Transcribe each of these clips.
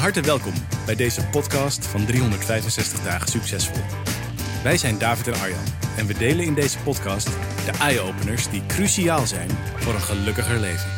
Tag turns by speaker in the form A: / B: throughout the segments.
A: harte welkom bij deze podcast van 365 dagen succesvol. Wij zijn David en Arjan en we delen in deze podcast de eye-openers die cruciaal zijn voor een gelukkiger leven.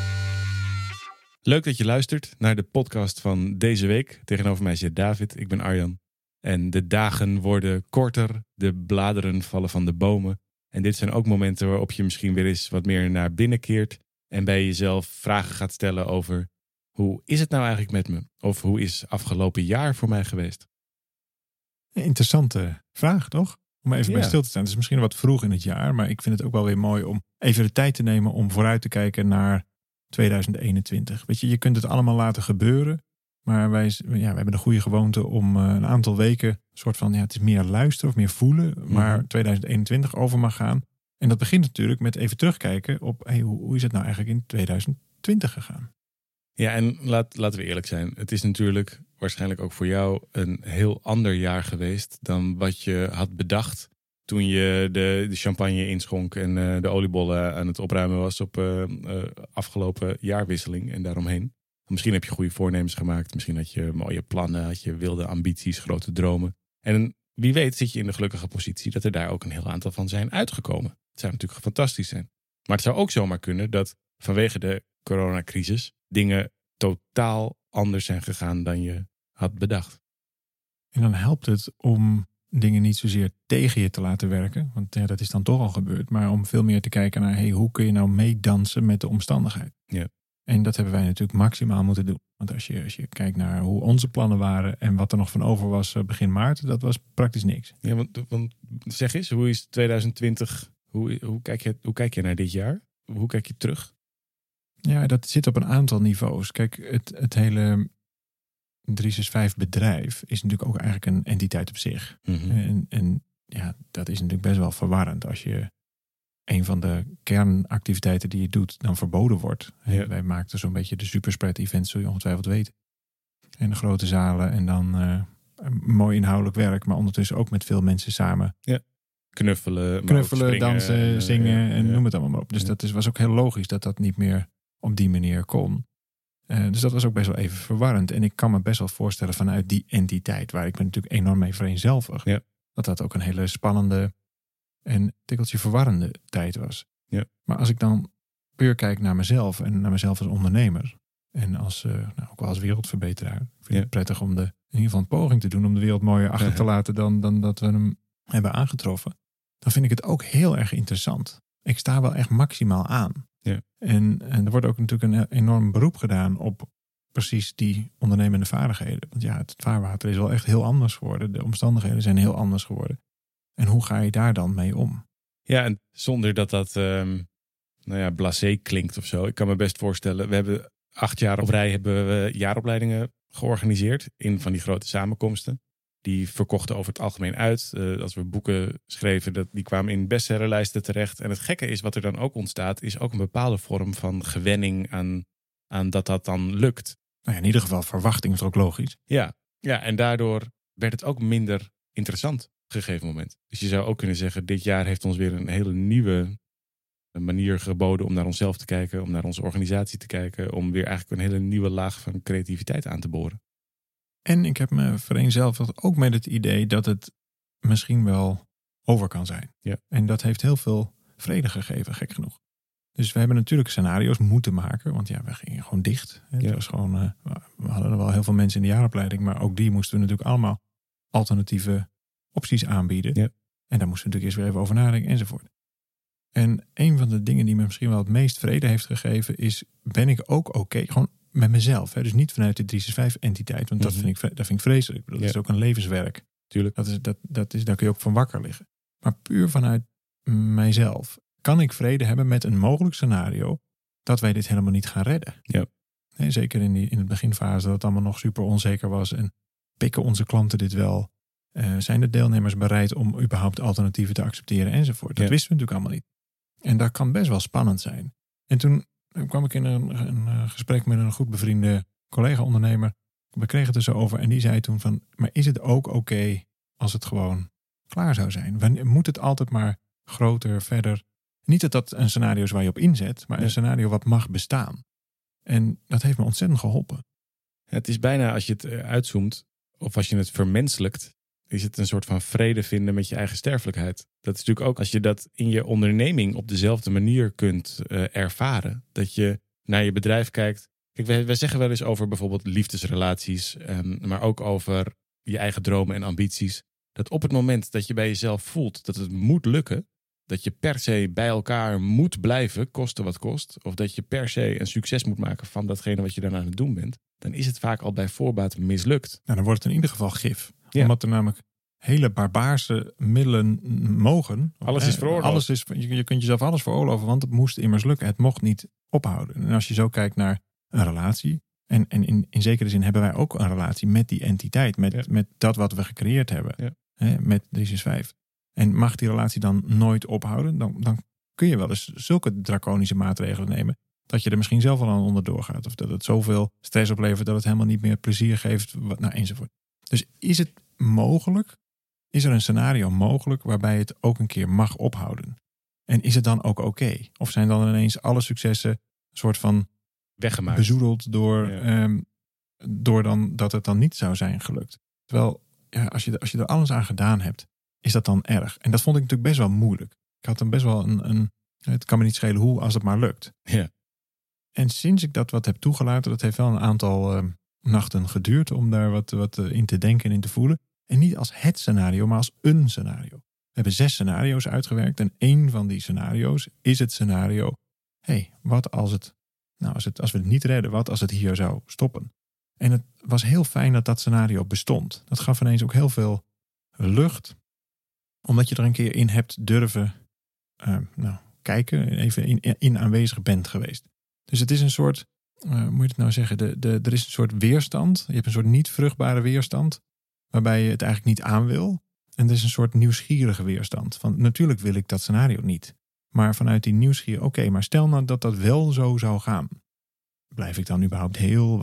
A: Leuk dat je luistert naar de podcast van deze week. Tegenover mij zit David, ik ben Arjan. En de dagen worden korter, de bladeren vallen van de bomen. En dit zijn ook momenten waarop je misschien weer eens wat meer naar binnen keert en bij jezelf vragen gaat stellen over: hoe is het nou eigenlijk met me? Of hoe is afgelopen jaar voor mij geweest?
B: Een interessante vraag, toch? Om even bij stil te staan. Het is misschien wat vroeg in het jaar, maar ik vind het ook wel weer mooi om even de tijd te nemen om vooruit te kijken naar 2021. Weet je, je kunt het allemaal laten gebeuren, maar wij hebben de goede gewoonte om een aantal weken soort van, het is meer luisteren of meer voelen, maar 2021 over mag gaan. En dat begint natuurlijk met even terugkijken op hoe is het nou eigenlijk in 2020 gegaan?
A: Ja, en laten we eerlijk zijn. Het is natuurlijk waarschijnlijk ook voor jou een heel ander jaar geweest dan wat je had bedacht toen je de champagne inschonk en de oliebollen aan het opruimen was op afgelopen jaarwisseling en daaromheen. Misschien heb je goede voornemens gemaakt. Misschien had je mooie plannen, had je wilde ambities, grote dromen. En wie weet zit je in de gelukkige positie dat er daar ook een heel aantal van zijn uitgekomen. Het zou natuurlijk fantastisch zijn. Maar het zou ook zomaar kunnen dat vanwege de coronacrisis dingen totaal anders zijn gegaan dan je had bedacht.
B: En dan helpt het om dingen niet zozeer tegen je te laten werken. Want dat is dan toch al gebeurd. Maar om veel meer te kijken naar hoe kun je nou meedansen met de omstandigheid.
A: Ja.
B: En dat hebben wij natuurlijk maximaal moeten doen. Want als je kijkt naar hoe onze plannen waren en wat er nog van over was begin maart, dat was praktisch niks.
A: Ja, want zeg eens, hoe is 2020? Hoe kijk je naar dit jaar? Hoe kijk je terug?
B: Ja, dat zit op een aantal niveaus. Kijk, het hele 365 bedrijf is natuurlijk ook eigenlijk een entiteit op zich.
A: Mm-hmm.
B: En dat is natuurlijk best wel verwarrend als je een van de kernactiviteiten die je doet dan verboden wordt. Ja. Wij maakten zo'n beetje de superspread events, zul je ongetwijfeld weten. En de grote zalen en dan mooi inhoudelijk werk, maar ondertussen ook met veel mensen samen.
A: Ja. Knuffelen,
B: springen, dansen, zingen en noem het allemaal maar op. Dus dat was ook heel logisch dat dat niet meer op die manier kon. Dus dat was ook best wel even verwarrend. En ik kan me best wel voorstellen vanuit die entiteit, waar ik me natuurlijk enorm mee vereenzelvig, dat ook een hele spannende en tikkeltje verwarrende tijd was.
A: Ja.
B: Maar als ik dan puur kijk naar mezelf en naar mezelf als ondernemer en als, ook wel als wereldverbeteraar, vind ik het prettig om in ieder geval een poging te doen om de wereld mooier achter te laten dan dat we hem hebben aangetroffen. Dan vind ik het ook heel erg interessant. Ik sta wel echt maximaal aan.
A: Ja.
B: En er wordt ook natuurlijk een enorm beroep gedaan op precies die ondernemende vaardigheden. Want het vaarwater is wel echt heel anders geworden. De omstandigheden zijn heel anders geworden. En hoe ga je daar dan mee om?
A: Ja, en zonder dat blasé klinkt of zo. Ik kan me best voorstellen, we hebben 8 jaar op rij hebben we jaaropleidingen georganiseerd in van die grote samenkomsten. Die verkochten over het algemeen uit. Als we boeken schreven, die kwamen in bestsellerlijsten terecht. En het gekke is, wat er dan ook ontstaat, is ook een bepaalde vorm van gewenning aan dat dan lukt.
B: In ieder geval verwachting is ook logisch.
A: Ja, en daardoor werd het ook minder interessant op een gegeven moment. Dus je zou ook kunnen zeggen, dit jaar heeft ons weer een hele nieuwe manier geboden om naar onszelf te kijken, om naar onze organisatie te kijken, om weer eigenlijk een hele nieuwe laag van creativiteit aan te boren.
B: En ik heb me vereenzelvigd ook met het idee dat het misschien wel over kan zijn.
A: Ja.
B: En dat heeft heel veel vrede gegeven, gek genoeg. Dus we hebben natuurlijk scenario's moeten maken. Want we gingen gewoon dicht. Het was gewoon, we hadden er wel heel veel mensen in de jaaropleiding. Maar ook die moesten we natuurlijk allemaal alternatieve opties aanbieden.
A: Ja.
B: En daar moesten we natuurlijk eerst weer even over nadenken enzovoort. En een van de dingen die me misschien wel het meest vrede heeft gegeven is, ben ik ook oké? Gewoon met mezelf. Dus niet vanuit de 365-entiteit. Want dat vind ik vreselijk. Dat is ook een levenswerk.
A: Tuurlijk.
B: Daar kun je ook van wakker liggen. Maar puur vanuit mijzelf kan ik vrede hebben met een mogelijk scenario dat wij dit helemaal niet gaan redden.
A: Ja.
B: Nee, zeker in het beginfase dat het allemaal nog super onzeker was. En pikken onze klanten dit wel? Zijn de deelnemers bereid om überhaupt alternatieven te accepteren enzovoort? Dat wisten we natuurlijk allemaal niet. En dat kan best wel spannend zijn. En toen kwam ik in een gesprek met een goed bevriende collega-ondernemer. We kregen het er zo over en die zei toen van, maar is het ook oké als het gewoon klaar zou zijn? Moet het altijd maar groter, verder? Niet dat dat een scenario is waar je op inzet, maar een scenario wat mag bestaan. En dat heeft me ontzettend geholpen.
A: Het is bijna, als je het uitzoomt, of als je het vermenselijkt, is het een soort van vrede vinden met je eigen sterfelijkheid. Dat is natuurlijk ook als je dat in je onderneming op dezelfde manier kunt ervaren. Dat je naar je bedrijf kijkt. Kijk, wij zeggen wel eens over bijvoorbeeld liefdesrelaties, maar ook over je eigen dromen en ambities. Dat op het moment dat je bij jezelf voelt dat het moet lukken, dat je per se bij elkaar moet blijven, koste wat kost, of dat je per se een succes moet maken van datgene wat je dan aan het doen bent, dan is het vaak al bij voorbaat mislukt.
B: Nou, dan wordt het in ieder geval gif.
A: Ja.
B: Omdat er namelijk hele barbaarse middelen mogen.
A: Alles is veroorloofd.
B: Je kunt jezelf alles veroorloven, want het moest immers lukken. Het mocht niet ophouden. En als je zo kijkt naar een relatie, en in zekere zin hebben wij ook een relatie met die entiteit, met dat wat we gecreëerd hebben, met 365. En mag die relatie dan nooit ophouden, dan kun je wel eens zulke draconische maatregelen nemen, dat je er misschien zelf al aan onderdoor gaat. Of dat het zoveel stress oplevert dat het helemaal niet meer plezier geeft, enzovoort. Dus is het mogelijk? Is er een scenario mogelijk waarbij het ook een keer mag ophouden? En is het dan ook oké? Of zijn dan ineens alle successen een soort van
A: weggemaakt,
B: bezoedeld door dan dat het dan niet zou zijn gelukt? Terwijl, als je er alles aan gedaan hebt, is dat dan erg? En dat vond ik natuurlijk best wel moeilijk. Ik had dan best wel het kan me niet schelen hoe, als het maar lukt.
A: Ja.
B: En sinds ik dat wat heb toegelaten, dat heeft wel een aantal nachten geduurd om daar wat in te denken en in te voelen. En niet als het scenario, maar als een scenario. We hebben 6 scenario's uitgewerkt en 1 van die scenario's is het scenario. Wat als we het niet redden, wat als het hier zou stoppen? En het was heel fijn dat dat scenario bestond. Dat gaf ineens ook heel veel lucht, omdat je er een keer in hebt durven kijken, even in aanwezig bent geweest. Dus het is een soort, hoe moet je het nou zeggen, er is een soort weerstand. Je hebt een soort niet vruchtbare weerstand, waarbij je het eigenlijk niet aan wil. En er is een soort nieuwsgierige weerstand. Van natuurlijk wil ik dat scenario niet. Maar vanuit die nieuwsgier, oké, maar stel nou dat dat wel zo zou gaan. Blijf ik dan überhaupt heel?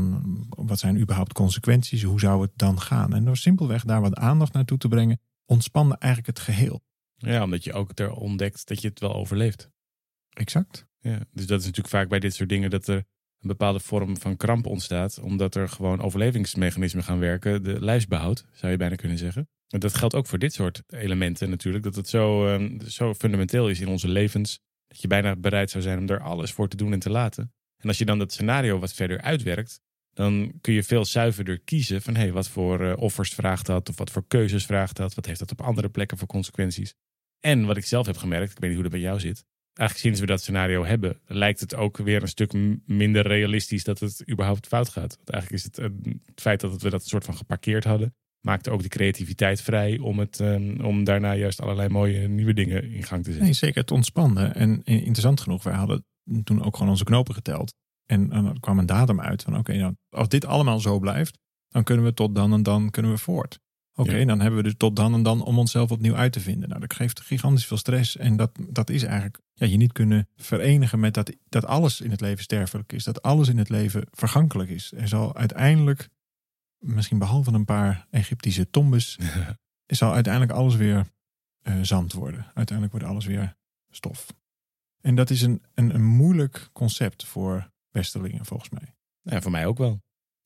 B: Wat zijn überhaupt consequenties? Hoe zou het dan gaan? En door simpelweg daar wat aandacht naartoe te brengen, ontspande eigenlijk het geheel.
A: Ja, omdat je ook er ontdekt dat je het wel overleeft.
B: Exact.
A: Ja, dus dat is natuurlijk vaak bij dit soort dingen dat er een bepaalde vorm van kramp ontstaat, omdat er gewoon overlevingsmechanismen gaan werken. De lijfsbehoud, zou je bijna kunnen zeggen. En dat geldt ook voor dit soort elementen natuurlijk. Dat het zo fundamenteel is in onze levens, dat je bijna bereid zou zijn om er alles voor te doen en te laten. En als je dan dat scenario wat verder uitwerkt, dan kun je veel zuiverder kiezen van wat voor offers vraagt dat, of wat voor keuzes vraagt dat, wat heeft dat op andere plekken voor consequenties. En wat ik zelf heb gemerkt, ik weet niet hoe dat bij jou zit, eigenlijk sinds we dat scenario hebben, lijkt het ook weer een stuk minder realistisch dat het überhaupt fout gaat. Want eigenlijk is het feit dat we dat soort van geparkeerd hadden, maakte ook de creativiteit vrij om daarna juist allerlei mooie nieuwe dingen in gang te zetten.
B: Nee, zeker, het ontspande. En interessant genoeg, wij hadden toen ook gewoon onze knopen geteld. En er kwam een datum uit van oké, als dit allemaal zo blijft, dan kunnen we tot dan en dan kunnen we voort. Oké, dan hebben we dus tot dan en dan om onszelf opnieuw uit te vinden. Nou, dat geeft gigantisch veel stress. En dat is eigenlijk je niet kunnen verenigen met dat alles in het leven sterfelijk is. Dat alles in het leven vergankelijk is. Er zal uiteindelijk, misschien behalve een paar Egyptische tombes, zal uiteindelijk alles weer zand worden. Uiteindelijk wordt alles weer stof. En dat is een moeilijk concept voor westerlingen, volgens mij.
A: Ja, voor mij ook wel.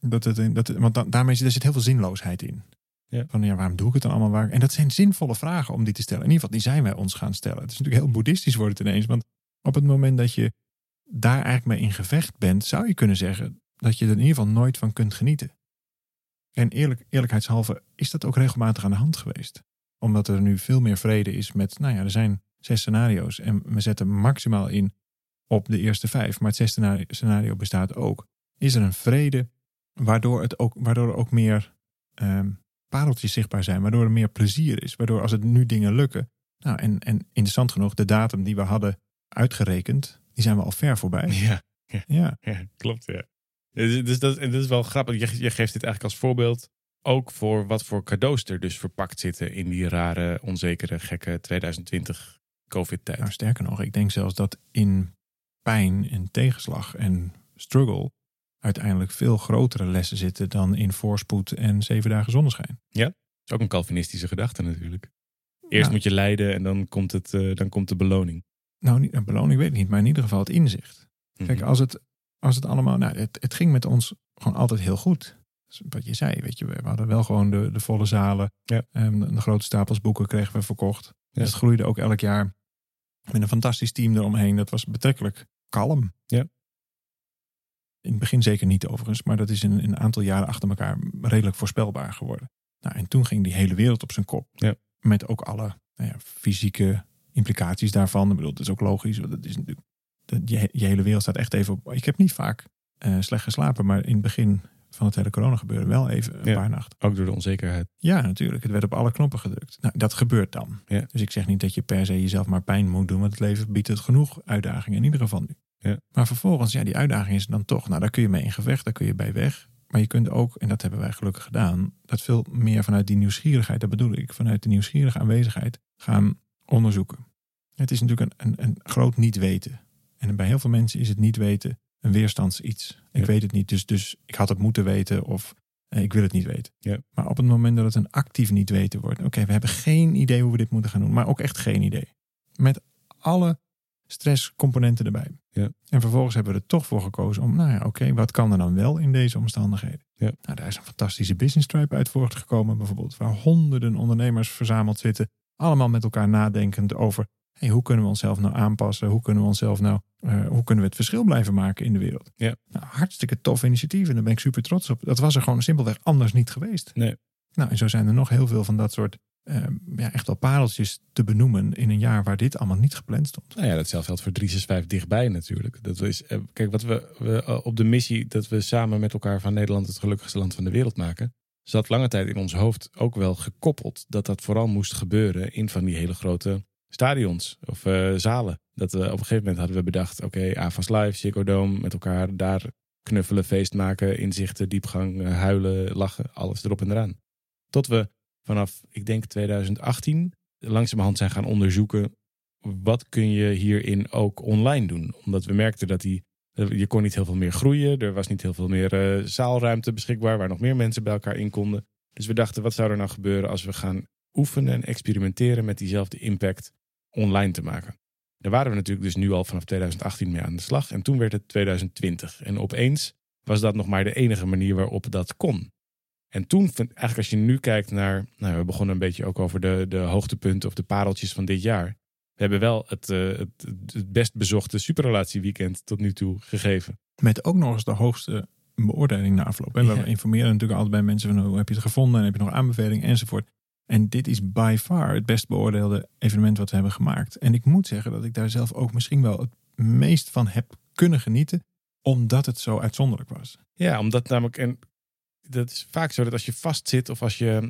B: Want daarmee zit heel veel zinloosheid in. Ja. Van waarom doe ik het dan allemaal? En dat zijn zinvolle vragen om die te stellen. In ieder geval, die zijn wij ons gaan stellen. Het is natuurlijk heel boeddhistisch wordt het ineens. Want op het moment dat je daar eigenlijk mee in gevecht bent, zou je kunnen zeggen dat je er in ieder geval nooit van kunt genieten. En eerlijkheidshalve is dat ook regelmatig aan de hand geweest. Omdat er nu veel meer vrede is met, er zijn 6 scenario's. En we zetten maximaal in op de eerste 5. Maar het 6e scenario bestaat ook. Is er een vrede waardoor er ook meer pareltjes zichtbaar zijn. Waardoor er meer plezier is. Waardoor als het nu dingen lukken. En interessant genoeg, de datum die we hadden uitgerekend, die zijn we al ver voorbij.
A: Ja, klopt. Ja. Dus dat is wel grappig. Je geeft dit eigenlijk als voorbeeld ook voor wat voor cadeaus er dus verpakt zitten in die rare, onzekere, gekke 2020 COVID-tijd.
B: Nou, sterker nog, ik denk zelfs dat in pijn en tegenslag en struggle uiteindelijk veel grotere lessen zitten dan in voorspoed en 7 dagen zonneschijn. Ja,
A: dat is ook een Calvinistische gedachte natuurlijk. Eerst moet je lijden en dan komt de beloning.
B: Nou, een beloning weet ik niet, maar in ieder geval het inzicht. Kijk, als het allemaal, het ging met ons gewoon altijd heel goed. Dus wat je zei, weet je, we hadden wel gewoon de volle zalen.
A: Ja.
B: De grote stapels boeken kregen we verkocht.
A: Ja.
B: Dus het groeide ook elk jaar met een fantastisch team eromheen. Dat was betrekkelijk kalm.
A: Ja.
B: In het begin zeker niet overigens, maar dat is in een aantal jaren achter elkaar redelijk voorspelbaar geworden. Nou, en toen ging die hele wereld op zijn kop.
A: Ja.
B: Met ook alle fysieke implicaties daarvan. Ik bedoel, dat is ook logisch. Want dat is natuurlijk, je hele wereld staat echt even op. Ik heb niet vaak slecht geslapen, maar in het begin van het hele corona gebeuren wel even een paar nachten.
A: Ook door de onzekerheid.
B: Ja, natuurlijk. Het werd op alle knoppen gedrukt. Nou, dat gebeurt dan.
A: Ja.
B: Dus ik zeg niet dat je per se jezelf maar pijn moet doen, want het leven biedt het genoeg uitdagingen in ieder geval nu.
A: Ja.
B: Maar vervolgens, die uitdaging is dan toch, daar kun je mee in gevecht, daar kun je bij weg. Maar je kunt ook, en dat hebben wij gelukkig gedaan, dat veel meer vanuit die nieuwsgierigheid, dat bedoel ik, vanuit de nieuwsgierige aanwezigheid gaan onderzoeken. Het is natuurlijk een groot niet weten. En bij heel veel mensen is het niet weten een weerstandsiets. Ik weet het niet, dus ik had het moeten weten of ik wil het niet weten.
A: Ja.
B: Maar op het moment dat het een actief niet weten wordt, oké, we hebben geen idee hoe we dit moeten gaan doen, maar ook echt geen idee. Met alle stresscomponenten erbij.
A: Ja.
B: En vervolgens hebben we er toch voor gekozen om, wat kan er dan wel in deze omstandigheden?
A: Ja.
B: Nou, daar is een fantastische business tribe uit voortgekomen bijvoorbeeld, waar honderden ondernemers verzameld zitten, allemaal met elkaar nadenkend over, hoe kunnen we onszelf nou aanpassen? Hoe kunnen we onszelf hoe kunnen we het verschil blijven maken in de wereld?
A: Ja.
B: Nou, hartstikke tof initiatief en daar ben ik super trots op. Dat was er gewoon simpelweg anders niet geweest.
A: Nee.
B: Nou, en zo zijn er nog heel veel van dat soort echt wel pareltjes te benoemen in een jaar waar dit allemaal niet gepland stond.
A: Nou ja, datzelfde geldt voor 365 dichtbij natuurlijk. Dat is, kijk, wat we op de missie dat we samen met elkaar van Nederland het gelukkigste land van de wereld maken, zat lange tijd in ons hoofd ook wel gekoppeld dat vooral moest gebeuren in van die hele grote stadions of zalen. Dat we op een gegeven moment hadden we bedacht, oké, AFAS Live, Ziggo Dome, met elkaar daar knuffelen, feest maken, inzichten, diepgang, huilen, lachen, alles erop en eraan. Tot we vanaf, ik denk 2018, langzamerhand zijn gaan onderzoeken, wat kun je hierin ook online doen? Omdat we merkten dat je kon niet heel veel meer groeien, er was niet heel veel meer zaalruimte beschikbaar, waar nog meer mensen bij elkaar in konden. Dus we dachten, wat zou er nou gebeuren als we gaan oefenen en experimenteren met diezelfde impact online te maken? Daar waren we natuurlijk dus nu al vanaf 2018 mee aan de slag. En toen werd het 2020. En opeens was dat nog maar de enige manier waarop dat kon. En toen, eigenlijk als je nu kijkt naar, we begonnen een beetje ook over de hoogtepunten of de pareltjes van dit jaar. We hebben wel het best bezochte superrelatieweekend tot nu toe gegeven.
B: Met ook nog eens de hoogste beoordeling na afloop. Ja. We informeren natuurlijk altijd bij mensen van hoe heb je het gevonden en heb je nog aanbevelingen enzovoort. En dit is by far het best beoordeelde evenement wat we hebben gemaakt. En ik moet zeggen dat ik daar zelf ook misschien wel het meest van heb kunnen genieten, omdat het zo uitzonderlijk was.
A: Ja, omdat namelijk, en dat is vaak zo dat als je vastzit of als je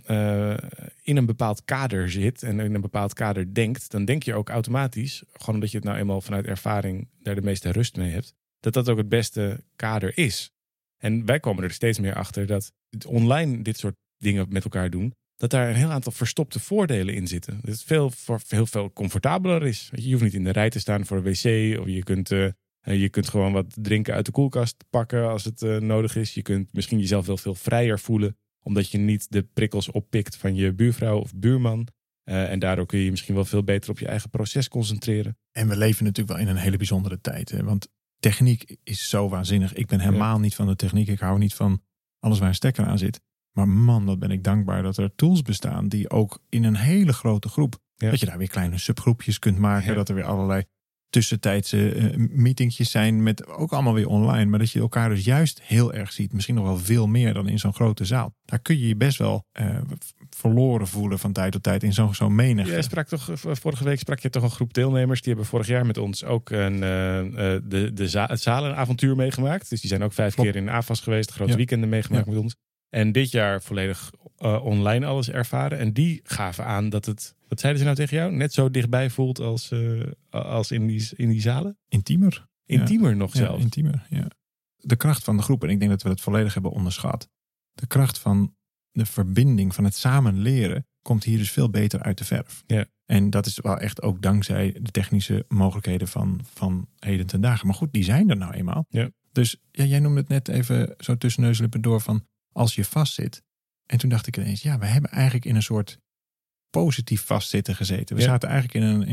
A: in een bepaald kader zit en in een bepaald kader denkt, dan denk je ook automatisch, gewoon omdat je het nou eenmaal vanuit ervaring daar de meeste rust mee hebt, dat dat ook het beste kader is. En wij komen er steeds meer achter dat het online dit soort dingen met elkaar doen, dat daar een heel aantal verstopte voordelen in zitten. Dat het heel veel comfortabeler is. Je hoeft niet in de rij te staan voor een wc. Of je kunt gewoon wat drinken uit de koelkast pakken als het nodig is. Je kunt misschien jezelf wel veel vrijer voelen, omdat je niet de prikkels oppikt van je buurvrouw of buurman. En daardoor kun je misschien wel veel beter op je eigen proces concentreren.
B: En we leven natuurlijk wel in een hele bijzondere tijd. Hè? Want techniek is zo waanzinnig. Ik ben helemaal niet van de techniek. Ik hou niet van alles waar een stekker aan zit. Maar man, wat ben ik dankbaar dat er tools bestaan die ook in een hele grote groep, dat je daar weer kleine subgroepjes kunt maken, dat er weer allerlei tussentijdse meetingjes zijn met ook allemaal weer online, maar dat je elkaar dus juist heel erg ziet, misschien nog wel veel meer dan in zo'n grote zaal. Daar kun je je best wel verloren voelen van tijd tot tijd in zo'n menigte.
A: Vorige week sprak je toch een groep deelnemers, die hebben vorig jaar met ons ook het zalenavontuur meegemaakt. Dus die zijn ook 5 keer in AFAS geweest, grote weekenden meegemaakt met ons. En dit jaar volledig online alles ervaren. En die gaven aan dat het, wat zeiden ze nou tegen jou, net zo dichtbij voelt als in die zalen?
B: Intiemer.
A: Intiemer nog zelfs.
B: Ja, intiemer, ja. De kracht van de groep, en ik denk dat we het volledig hebben onderschat. De kracht van de verbinding, van het samen leren, komt hier dus veel beter uit de verf.
A: Ja.
B: En dat is wel echt ook dankzij de technische mogelijkheden van heden ten dagen. Maar goed, die zijn er nou eenmaal.
A: Ja.
B: Dus jij noemde het net even zo tussen neus en lippen door van als je vastzit. En toen dacht ik ineens, we hebben eigenlijk in een soort positief vastzitten gezeten. We zaten eigenlijk in een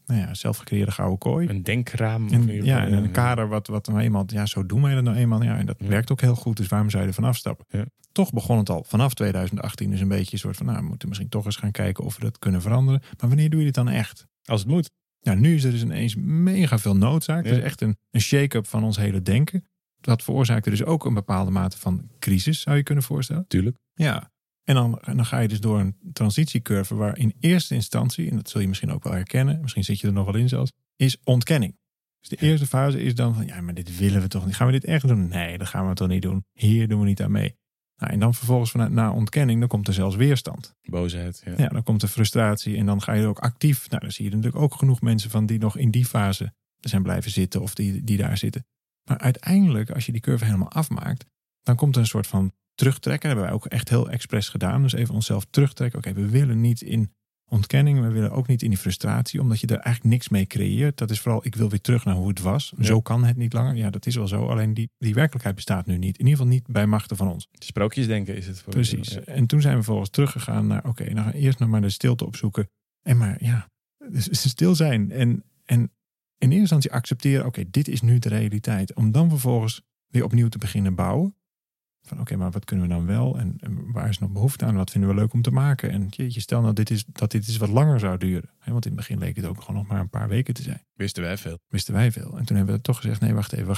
B: zelfgecreëerde gouden kooi.
A: Een denkraam.
B: En een kader wat nou eenmaal, zo doen wij dat nou eenmaal. Ja, en dat werkt ook heel goed, dus waarom zou je er vanaf stappen?
A: Ja.
B: Toch begon het al vanaf 2018 dus een beetje een soort van, we moeten misschien toch eens gaan kijken of we dat kunnen veranderen. Maar wanneer doe je dit dan echt?
A: Als het moet.
B: Ja, nu is er dus ineens mega veel noodzaak. Ja. Het is echt een shake-up van ons hele denken. Dat veroorzaakte dus ook een bepaalde mate van crisis, zou je kunnen voorstellen.
A: Tuurlijk.
B: Ja. En dan ga je dus door een transitiecurve waar in eerste instantie, en dat zul je misschien ook wel herkennen, misschien zit je er nog wel in zelfs, is ontkenning. Dus de eerste fase is dan van, maar dit willen we toch niet. Gaan we dit echt doen? Nee, dat gaan we toch niet doen. Hier doen we niet aan mee. Nou, en dan vervolgens na ontkenning, dan komt er zelfs weerstand.
A: Boosheid.
B: Ja, dan komt er frustratie en dan ga je er ook actief. Nou, dan zie je natuurlijk ook genoeg mensen van die nog in die fase zijn blijven zitten of die daar zitten. Maar uiteindelijk, als je die curve helemaal afmaakt, dan komt er een soort van terugtrekken. Dat hebben wij ook echt heel expres gedaan. Dus even onszelf terugtrekken. Oké, we willen niet in ontkenning. We willen ook niet in die frustratie. Omdat je er eigenlijk niks mee creëert. Dat is vooral, ik wil weer terug naar hoe het was. Ja. Zo kan het niet langer. Ja, dat is wel zo. Alleen die werkelijkheid bestaat nu niet. In ieder geval niet bij machten van ons.
A: Sprookjesdenken is het.
B: Precies. Ja. En toen zijn we vervolgens teruggegaan naar, dan gaan we eerst nog maar de stilte opzoeken. En maar stil zijn. En in eerste instantie accepteren, dit is nu de realiteit. Om dan vervolgens weer opnieuw te beginnen bouwen. Van maar wat kunnen we dan wel? En waar is nog behoefte aan? Wat vinden we leuk om te maken? En stel nou dat dit is wat langer zou duren. Want in het begin leek het ook gewoon nog maar een paar weken te zijn.
A: Wisten wij veel.
B: En toen hebben we toch gezegd, nee, wacht even.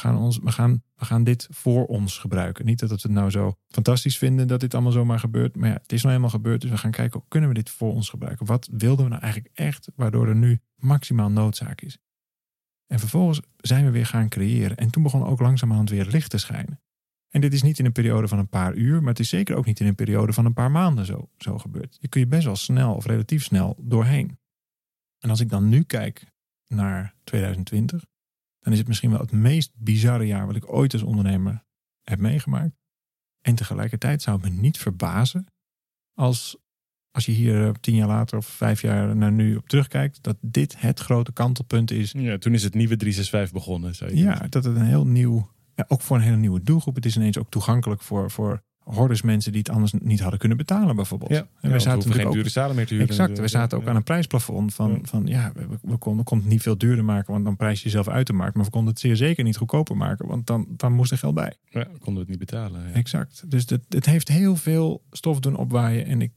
B: We gaan dit voor ons gebruiken. Niet dat we het nou zo fantastisch vinden dat dit allemaal zomaar gebeurt. Maar het is nou helemaal gebeurd. Dus we gaan kijken, kunnen we dit voor ons gebruiken? Wat wilden we nou eigenlijk echt, waardoor er nu maximaal noodzaak is? En vervolgens zijn we weer gaan creëren. En toen begon ook langzamerhand weer het licht te schijnen. En dit is niet in een periode van een paar uur, maar het is zeker ook niet in een periode van een paar maanden zo gebeurd. Je kun je best wel snel of relatief snel doorheen. En als ik dan nu kijk naar 2020, dan is het misschien wel het meest bizarre jaar wat ik ooit als ondernemer heb meegemaakt. En tegelijkertijd zou het me niet verbazen als je hier 10 jaar later of 5 jaar naar nu op terugkijkt, dat dit het grote kantelpunt is.
A: Ja, toen is het nieuwe 365 begonnen.
B: Dat het een heel nieuw, ook voor een hele nieuwe doelgroep. Het is ineens ook toegankelijk voor hordes mensen die het anders niet hadden kunnen betalen bijvoorbeeld.
A: Ja, en wij zaten geen dure zalen meer te huren.
B: Exact, wij zaten ook aan een prijsplafond we konden het niet veel duurder maken, want dan prijs je jezelf uit de markt. Maar we konden het zeer zeker niet goedkoper maken, want dan moest er geld bij.
A: Ja, we konden het niet betalen. Ja.
B: Exact, dus het heeft heel veel stof doen opwaaien. En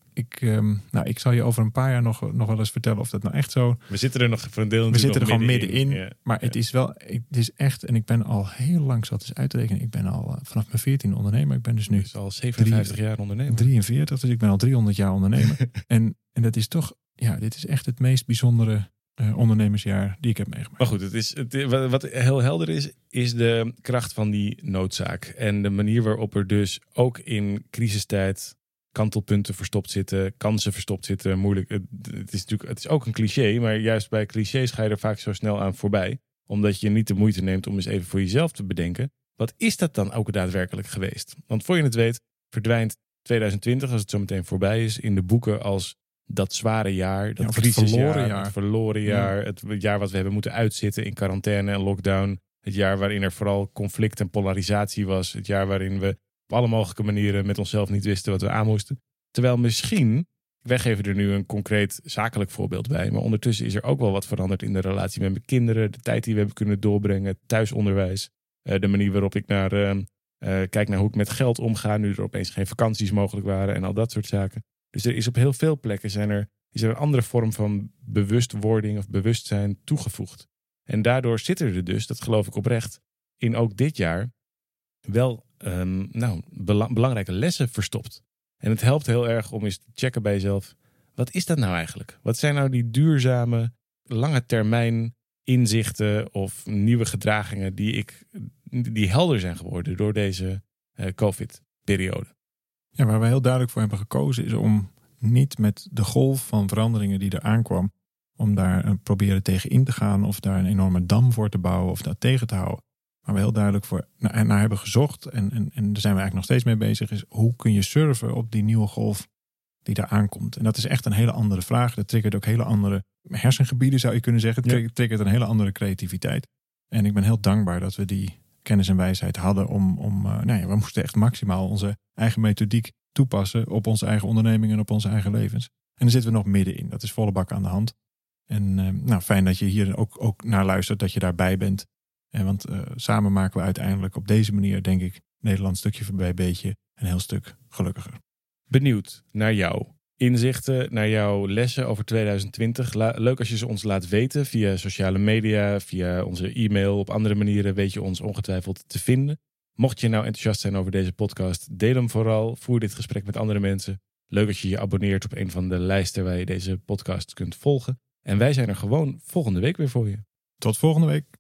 B: ik zal je over een paar jaar nog wel eens vertellen of dat nou echt zo.
A: We zitten er nog voor een deel.
B: We zitten er gewoon middenin. Ja. Maar het is echt, en ik ben al heel lang, zat eens uit te rekenen. Ik ben al vanaf mijn 14 ondernemer. Ik ben dus nu
A: al 57 jaar ondernemer.
B: 43, dus ik ben al 300 jaar ondernemer. en dat is toch, dit is echt het meest bijzondere ondernemersjaar die ik heb meegemaakt.
A: Maar goed, wat heel helder is de kracht van die noodzaak. En de manier waarop er dus ook in crisistijd kantelpunten verstopt zitten, kansen verstopt zitten, moeilijk. Het is ook een cliché, maar juist bij clichés ga je er vaak zo snel aan voorbij. Omdat je niet de moeite neemt om eens even voor jezelf te bedenken. Wat is dat dan ook daadwerkelijk geweest? Want voor je het weet, verdwijnt 2020, als het zo meteen voorbij is, in de boeken als dat zware jaar, dat crisisjaar, het verloren jaar, het jaar wat we hebben moeten uitzitten in quarantaine en lockdown. Het jaar waarin er vooral conflict en polarisatie was. Het jaar waarin we op alle mogelijke manieren met onszelf niet wisten wat we aan moesten. Terwijl misschien, wij geven er nu een concreet zakelijk voorbeeld bij, maar ondertussen is er ook wel wat veranderd in de relatie met mijn kinderen, de tijd die we hebben kunnen doorbrengen, het thuisonderwijs, de manier waarop ik kijk naar hoe ik met geld omga, nu er opeens geen vakanties mogelijk waren en al dat soort zaken. Dus er is op heel veel plekken is er een andere vorm van bewustwording of bewustzijn toegevoegd. En daardoor zitten er dus, dat geloof ik oprecht, in ook dit jaar wel belangrijke lessen verstopt. En het helpt heel erg om eens te checken bij jezelf. Wat is dat nou eigenlijk? Wat zijn nou die duurzame, lange termijn inzichten of nieuwe gedragingen die helder zijn geworden door deze COVID-periode?
B: Ja, waar we heel duidelijk voor hebben gekozen is om niet met de golf van veranderingen die er aankwam, om daar proberen tegen in te gaan of daar een enorme dam voor te bouwen of dat tegen te houden. Waar we heel duidelijk voor naar hebben gezocht en daar zijn we eigenlijk nog steeds mee bezig, is hoe kun je surfen op die nieuwe golf die daar aankomt. En dat is echt een hele andere vraag. Dat triggert ook hele andere hersengebieden, zou je kunnen zeggen. Het triggert een hele andere creativiteit. En ik ben heel dankbaar dat we die kennis en wijsheid hadden we moesten echt maximaal onze eigen methodiek toepassen op onze eigen onderneming en op onze eigen levens. En daar zitten we nog middenin. Dat is volle bak aan de hand. En fijn dat je hier ook naar luistert, dat je daarbij bent. Want samen maken we uiteindelijk op deze manier, denk ik, Nederland stukje bij beetje een heel stuk gelukkiger.
A: Benieuwd naar jouw inzichten, naar jouw lessen over 2020. Leuk als je ze ons laat weten via sociale media, via onze e-mail. Op andere manieren weet je ons ongetwijfeld te vinden. Mocht je nou enthousiast zijn over deze podcast, deel hem vooral. Voer dit gesprek met andere mensen. Leuk als je je abonneert op een van de lijsten waar je deze podcast kunt volgen. En wij zijn er gewoon volgende week weer voor je.
B: Tot volgende week.